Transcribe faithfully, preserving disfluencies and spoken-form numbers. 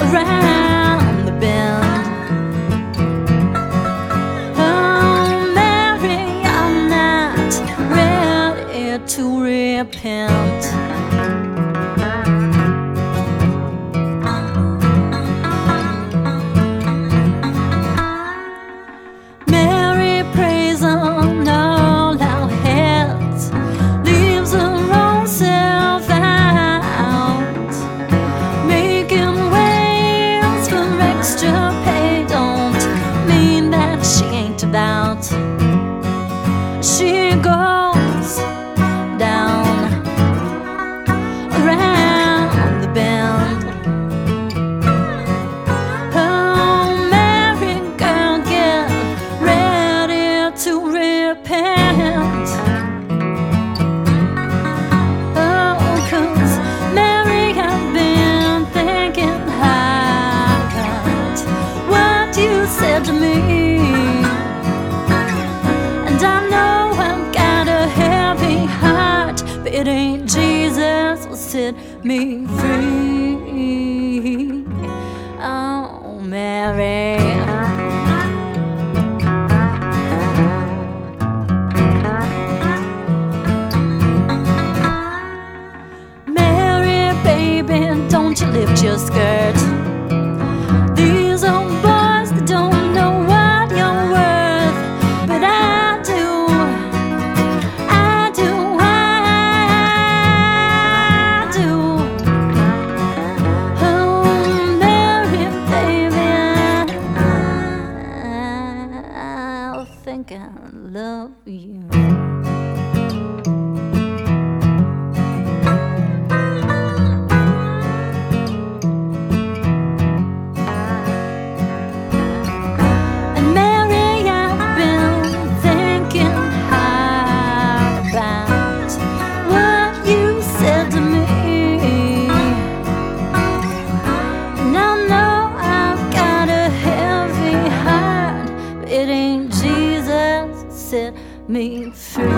around the bend. Oh, Mary, I'm not ready to repent. Mary prays on all our heads, leaves her own self out, making ways for extra pay. Don't mean that she ain't about. She goes down around the bend. Oh, Mary, girl, get ready to repent. Oh, 'cause Mary, I've been thinking hard what you said to me, and I know I've got a heavy heart, but it ain't Jesus will set me free. Oh, Mary. Mary, baby, don't you lift your skirt. These old boys, they don't know what you're worth, but I do, I do, I do. Oh, Mary, baby, I think I love you. And Mary, I've been thinking hard about what you said to me, and I know I've got a heavy heart, but it ain't Jesus set me free.